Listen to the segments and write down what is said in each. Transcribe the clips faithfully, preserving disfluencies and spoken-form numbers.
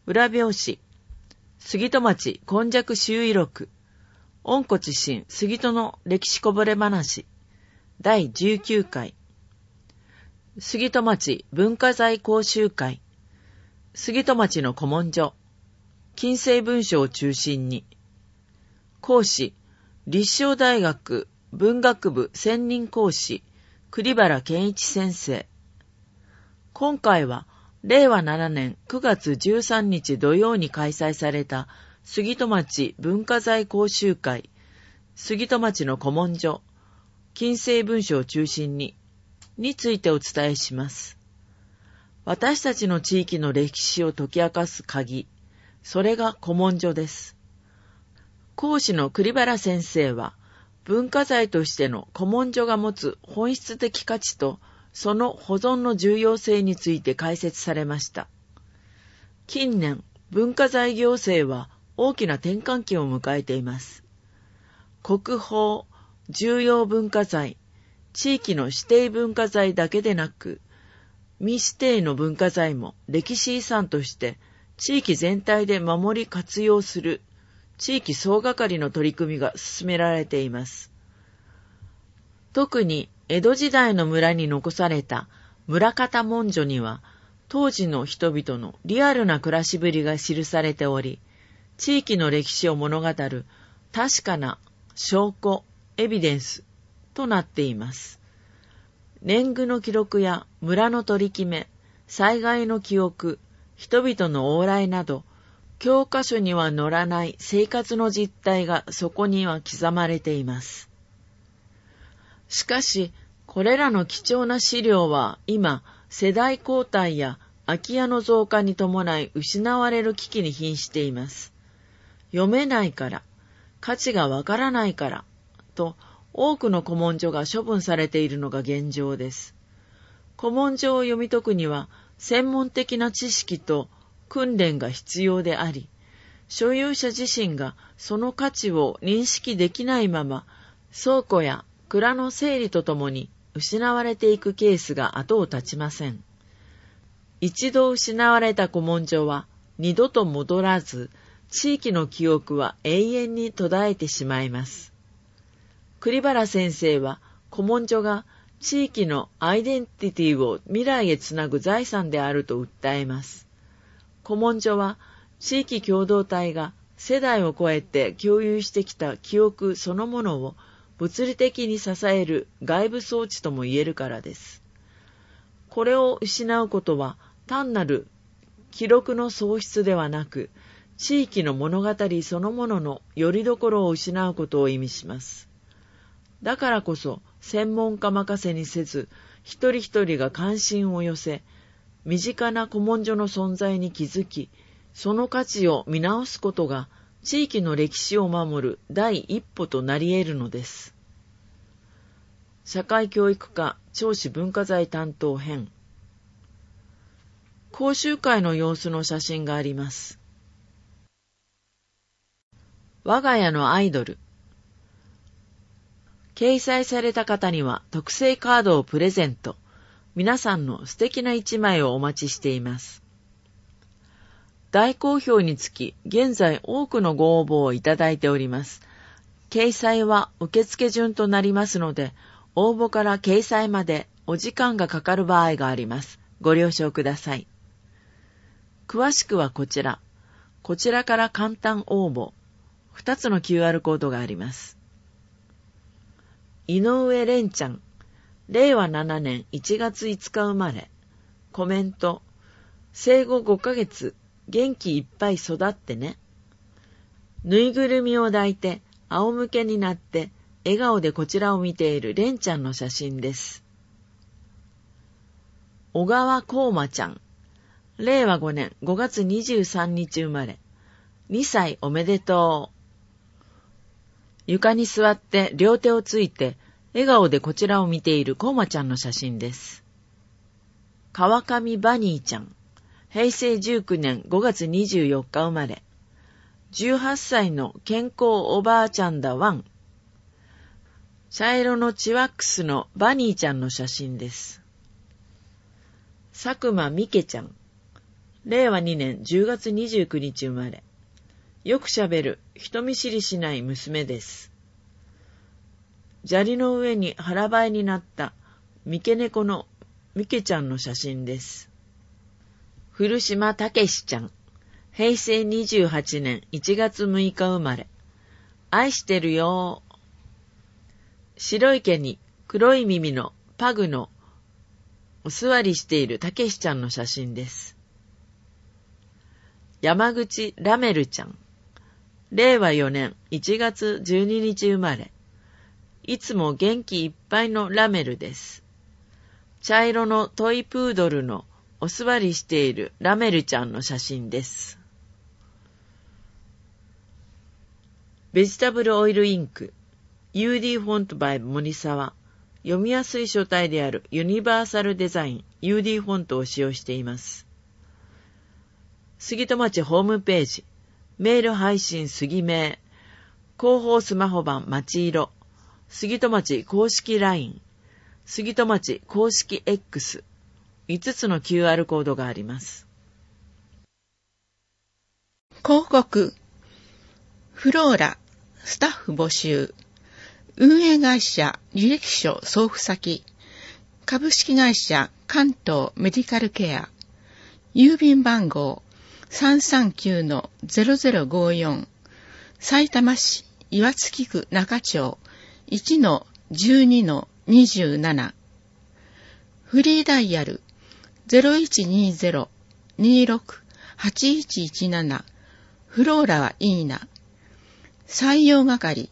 裏表紙、杉戸町今昔周囲録、温故知新杉戸の歴史こぼれ話、だいじゅうきゅうかい、杉戸町文化財講習会、杉戸町の古文書、近世文書を中心に、講師、立正大学文学部専任講師、栗原健一先生。今回は、れいわななねんくがつじゅうさんにち土曜に開催された杉戸町文化財講習会、杉戸町の古文書、近世文書を中心に、についてお伝えします。私たちの地域の歴史を解き明かす鍵、それが古文書です。講師の栗原先生は、文化財としての古文書が持つ本質的価値と、その保存の重要性について解説されました。近年、文化財行政は大きな転換期を迎えています。国宝、重要文化財、地域の指定文化財だけでなく、未指定の文化財も歴史遺産として地域全体で守り活用する地域総がかりの取り組みが進められています。特に江戸時代の村に残された村方文書には、当時の人々のリアルな暮らしぶりが記されており、地域の歴史を物語る確かな証拠、エビデンスとなっています。年貢の記録や村の取り決め、災害の記憶、人々の往来など、教科書には載らない生活の実態がそこには刻まれています。しかし、これらの貴重な資料は今、世代交代や空き家の増加に伴い失われる危機に瀕しています。読めないから、価値がわからないから、と多くの古文書が処分されているのが現状です。古文書を読み解くには、専門的な知識と訓練が必要であり、所有者自身がその価値を認識できないまま、倉庫や蔵の整理とともに失われていくケースが後を絶ちません。一度失われた古文書は二度と戻らず、地域の記憶は永遠に途絶えてしまいます。栗原先生は古文書が地域のアイデンティティを未来へつなぐ財産であると訴えます。古文書は地域共同体が世代を超えて共有してきた記憶そのものを物理的に支える外部装置とも言えるからです。これを失うことは単なる記録の喪失ではなく、地域の物語そのものの拠り所を失うことを意味します。だからこそ専門家任せにせず、一人一人が関心を寄せ、身近な古文書の存在に気づき、その価値を見直すことが地域の歴史を守る第一歩となり得るのです。社会教育課銚子文化財担当編。講習会の様子の写真があります。我が家のアイドル。掲載された方には特製カードをプレゼント。皆さんの素敵な一枚をお待ちしています。大好評につき、現在多くのご応募をいただいております。掲載は受付順となりますので、応募から掲載までお時間がかかる場合があります。ご了承ください。詳しくはこちら。こちらから簡単応募。ふたつの キューアール コードがあります。井上蓮ちゃん。れいわななねんいちがついつか生まれ。コメント。生後ごかげつ。元気いっぱい育ってね。ぬいぐるみを抱いて仰向けになって笑顔でこちらを見ている蓮ちゃんの写真です。小川こうまちゃん。れいわごねんごがつにじゅうさんにち生まれ。にさいおめでとう。床に座って両手をついて笑顔でこちらを見ているこうまちゃんの写真です。川上バニーちゃん。へいせいじゅうきゅうねんごがつにじゅうよっか生まれ。じゅうはっさいの健康おばあちゃんだワン。茶色のチワックスのバニーちゃんの写真です。佐久間みけちゃん。 れいわにねんじゅうがつにじゅうくにち生まれ。よくしゃべる、人見知りしない娘です。砂利の上に腹ばいになった三毛猫のミケちゃんの写真です。古島たけしちゃん。へいせいにじゅうはちねんいちがつむいか生まれ。愛してるよー。白い毛に黒い耳のパグのお座りしているたけしちゃんの写真です。山口ラメルちゃん。れいわよねんいちがつじゅうににち生まれ。いつも元気いっぱいのラメルです。茶色のトイプードルのお座りしているラメルちゃんの写真です。ベジタブルオイルインク ユーディー フォント by 森沢。読みやすい書体であるユニバーサルデザイン ユーディー フォントを使用しています。杉戸町ホームページ、メール配信杉名、広報スマホ版町色、杉戸町公式 ライン、杉戸町公式 X、いつつの キューアール コードがあります。 広告、フローラ、スタッフ募集、運営会社履歴書送付先、株式会社関東メディカルケア、郵便番号 さんさんきゅうのゼロゼロごよん、さいたま市岩槻区中町 いちのじゅうにのにじゅうなな、フリーダイヤル ゼロいちにゼロ にろく はちいちいちなな、フローラはいいな。採用係、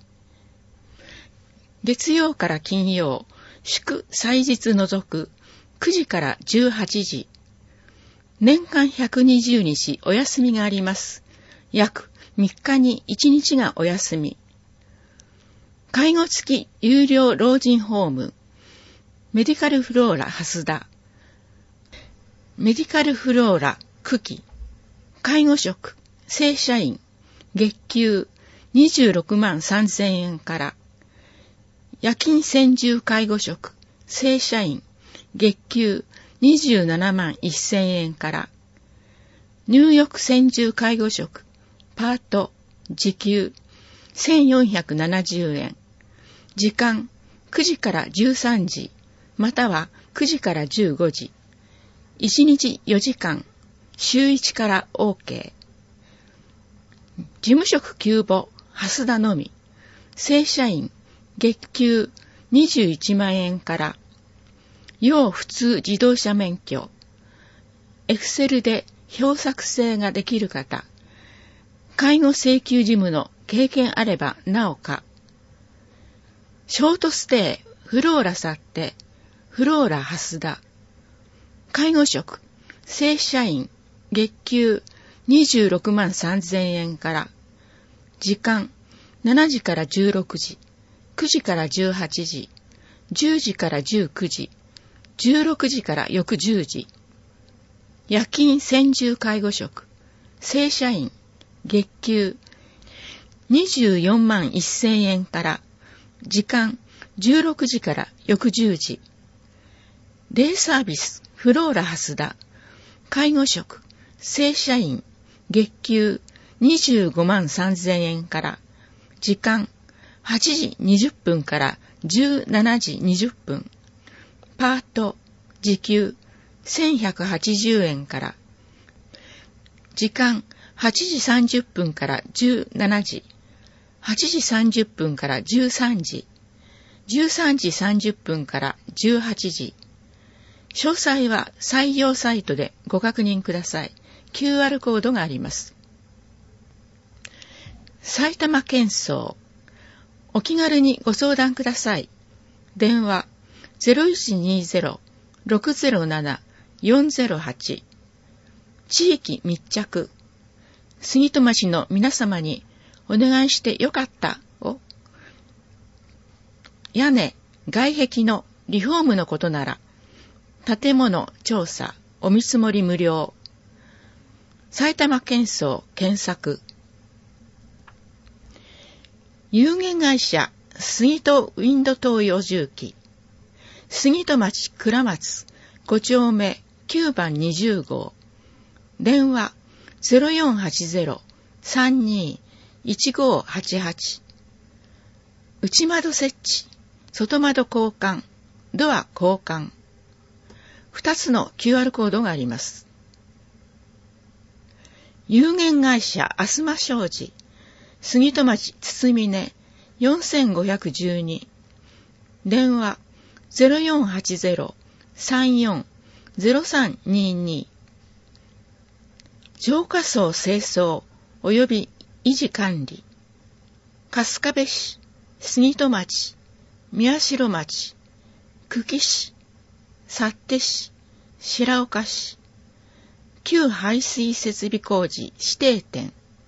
月曜から金曜、祝祭日除くくじからじゅうはちじ、年間ひゃくにじゅうにちお休みがあります。約みっかにいちにちがお休み。介護付き有料老人ホーム、メディカルフローラ蓮田、メディカルフローラ久喜、介護職、正社員、月給にじゅうろくまんさんぜんえんから、夜勤専従介護職、正社員、月給にじゅうななまんせんえんから、入浴専従介護職、パート、時給せんよんひゃくななじゅうえん、時間くじからじゅうさんじ、またはくじからじゅうごじ、いちにちよじかん、週いちから OK。事務職急募、蓮田のみ、正社員、月給にじゅういちまんえんから、要普通自動車免許、エクセルで表作成ができる方、介護請求事務の経験あればなおか、ショートステイ、フローラ去って、フローラ蓮田、介護職、正社員、月給にじゅうろくまんさんぜんえんから、時間しちじからじゅうろくじ、くじからじゅうはちじ、じゅうじからじゅうくじ、じゅうろくじから翌じゅうじ、夜勤専従介護職、正社員、月給にじゅうよんまんせんえんから、時間じゅうろくじから翌じゅうじ、デイサービス、フローラ蓮田、介護職、正社員、月給にじゅうごまんさんぜんえんから、時間はちじにじゅっぷんからじゅうしちじにじゅっぷん、パート、時給せんひゃくはちじゅうえんから、時間はちじさんじゅっぷんからじゅうしちじ、はちじさんじゅっぷんからじゅうさんじ、じゅうさんじさんじゅっぷんからじゅうはちじ。詳細は採用サイトでご確認ください。キューアール コードがあります。埼玉県総。お気軽にご相談ください。電話 ゼロいちにゼロ ろくゼロなな よんゼロはち。地域密着。杉戸町の皆様にお願いしてよかったを。屋根、外壁のリフォームのことなら、建物調査、お見積もり無料。埼玉県総検索。有限会社杉戸ウィンド東洋重機。杉戸町倉松ごちょうめきゅうばんにじゅうごう。 電話 ゼロよんはちゼロ さんにー いちごはちはち。内窓設置、外窓交換、ドア交換。二つの キューアール コードがあります。有限会社あすま商事、杉戸町堤根よんごいいに。電話 ゼロよんはちゼロ さんよん ゼロさんにに。浄化槽清掃及び維持管理。春日部市、杉戸町、宮代町、久喜市、幸手市、白岡市。旧排水設備工事指定店。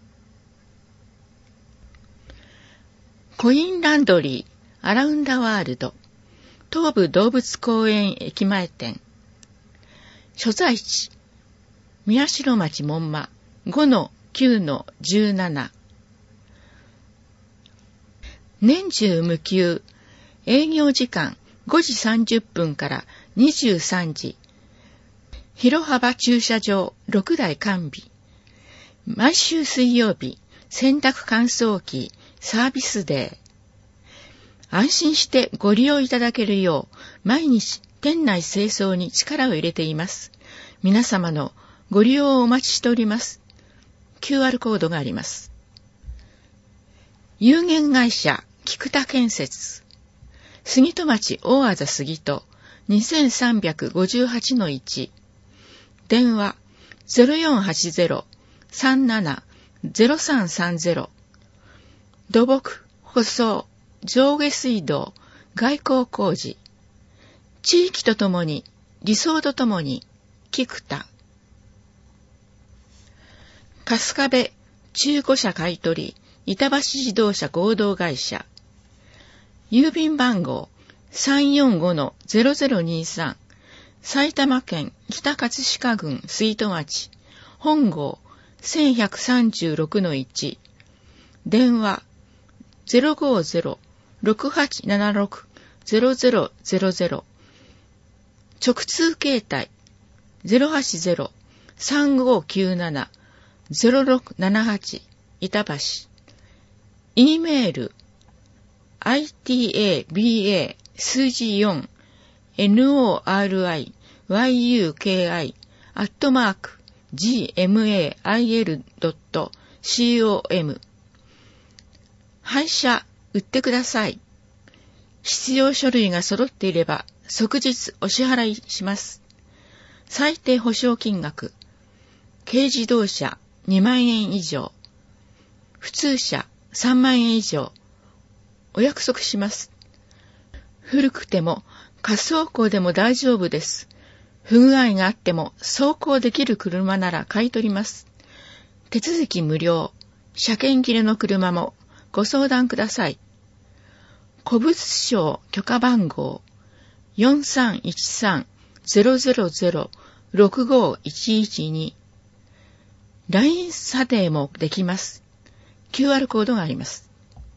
コインランドリーアラウンダワールド東武動物公園駅前店。所在地宮代町門馬 ごのきゅうのじゅうなな。年中無休。営業時間ごじさんじゅっぷんからにじゅうさんじ。広幅駐車場ろくだい完備。毎週水曜日、洗濯乾燥機サービスデー。安心してご利用いただけるよう、毎日店内清掃に力を入れています。皆様のご利用をお待ちしております。キューアール コードがあります。有限会社菊田建設。杉戸町大あざ杉戸 にせんさんびゃくごじゅうはちのいち。電話 ゼロよんはちゼロ さんなな ゼロさんさんゼロ。土木、舗装、上下水道、外交工事。地域とともに、理想とともに、菊田。春日部中古車買取、板橋自動車合同会社。郵便番号 さんよんごのゼロゼロにさん。埼玉県北葛飾郡杉戸町、本号せんひゃくさんじゅうろくのいち。電話 ゼロごゼロ ろくはちななろく ゼロゼロゼロゼロ。直通携帯 ゼロはちゼロ さんごきゅうなな ゼロろくななはち 板橋。E メール アイティーエービーエー 数字よん ノーリユーケーアイ アットマーク ジーエムエーアイエル ドット コム。 配車売ってください。必要書類が揃っていれば即日お支払いします。最低保証金額軽自動車にまんえん以上、普通車さんまんえん以上お約束します。古くても仮走行でも大丈夫です。不具合があっても走行できる車なら買い取ります。手続き無料。車検切れの車もご相談ください。古物商許可番号 よんさんいちさん ゼロゼロゼロ ろくごいちいちに。ライン 査定もできます。キューアール コードがあります。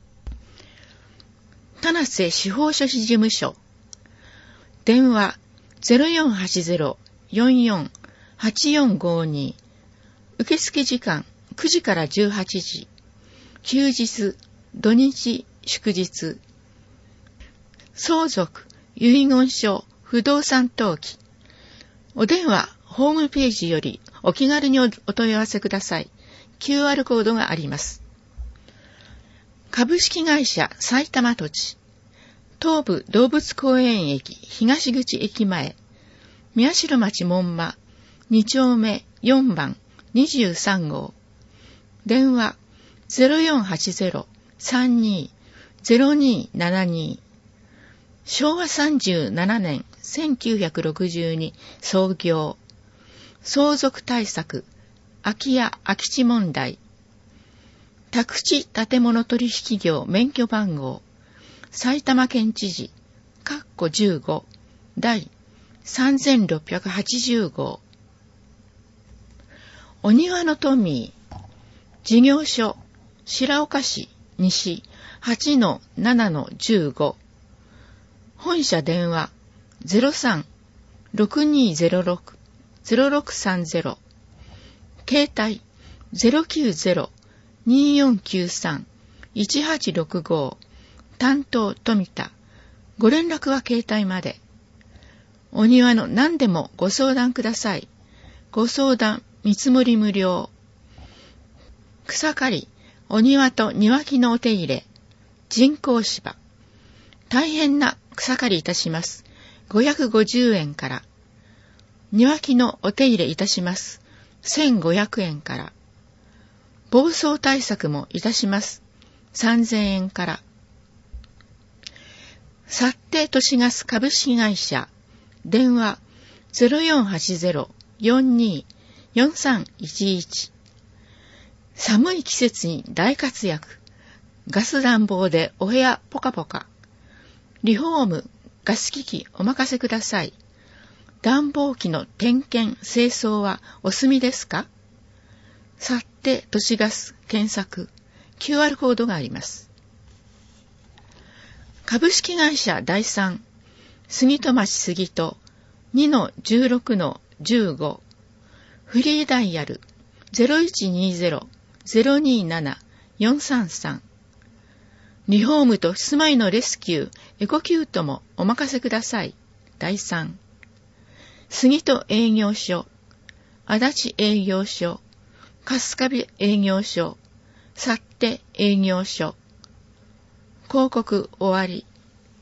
田瀬司法書士事務所。電話 ゼロよんはちゼロ よんよん はちよんごに。受付時間くじからじゅうはちじ。休日、土日、祝日。相続、遺言書、不動産登記。お電話、ホームページよりお気軽にお問い合わせください。キューアール コードがあります。株式会社埼玉土地。東武動物公園駅東口駅前。宮代町門馬に丁目よんばんにじゅうさん号。電話 ゼロよんはちゼロ さんにー ゼロにーななに。昭和さんじゅうななねんせんきゅうひゃくろくじゅうに創業。相続対策、空き家空き地問題。宅地建物取引業免許番号、埼玉県知事、かっこじゅうご、第さんぜんろっぴゃくはちじゅう号。お庭のトミー、事業所、白岡市西 はちのななのじゅうご。本社電話 ゼロさん ろくにーゼロろく ゼロろくさんゼロ。 携帯 ゼロきゅうゼロ にーよんきゅうさん いちはちろくご 担当富田。ご連絡は携帯まで。お庭の何でもご相談ください。ご相談見積もり無料。草刈り、お庭と庭木のお手入れ、人工芝。大変な草刈りいたします。ごひゃくごじゅうえんから。庭木のお手入れいたします。せんごひゃくえんから。暴走対策もいたします。さんぜんえんから。サッテ都市ガス株式会社。電話 ゼロよんはちゼロ よんにー よんさんいちいち。寒い季節に大活躍。ガス暖房でお部屋ポカポカ。リフォーム、ガス機器お任せください。暖房機の点検、清掃はお済みですか？サッテ都市ガス検索。キューアール コードがあります。株式会社第三、杉戸町杉戸 にのじゅうろくのじゅうご。フリーダイヤル ゼロいちにゼロ ゼロになな よんさんさん。リフォームと住まいのレスキュー、エコキュートもお任せください。第三。杉戸営業所、足立営業所、春日部営業所、サッテ営業所。広告終わり。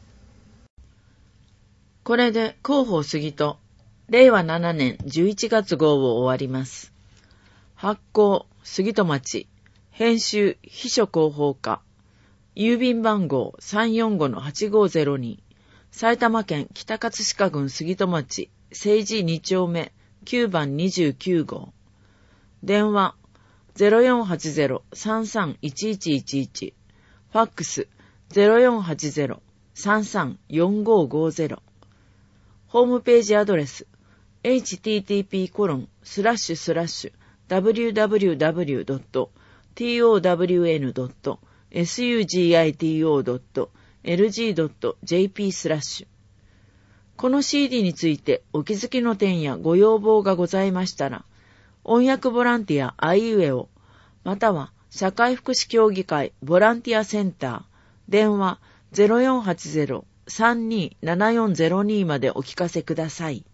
これで広報杉戸、れいわななねんじゅういちがつ号を終わります。発行、杉戸町、編集、秘書広報課、郵便番号 さんよんごのはちごゼロに、埼玉県北葛飾郡杉戸町、政治に丁目きゅうばんにじゅうきゅう号。電話 ゼロよんはちゼロ さんさんいちいちいちいち。ファックス ゼロよんはちゼロ さんさんよんごごゼロ。ホームページアドレス エイチティーティーピーコロンスラッシュスラッシュダブリューダブリューダブリュードットトワンドットスグトドットエルジードットジェーピー スラッシュ。この シーディー についてお気づきの点やご要望がございましたら、音訳ボランティアあいうえお、または社会福祉協議会ボランティアセンター、電話 ゼロよんはちゼロ さんにーななよんゼロに までお聞かせください。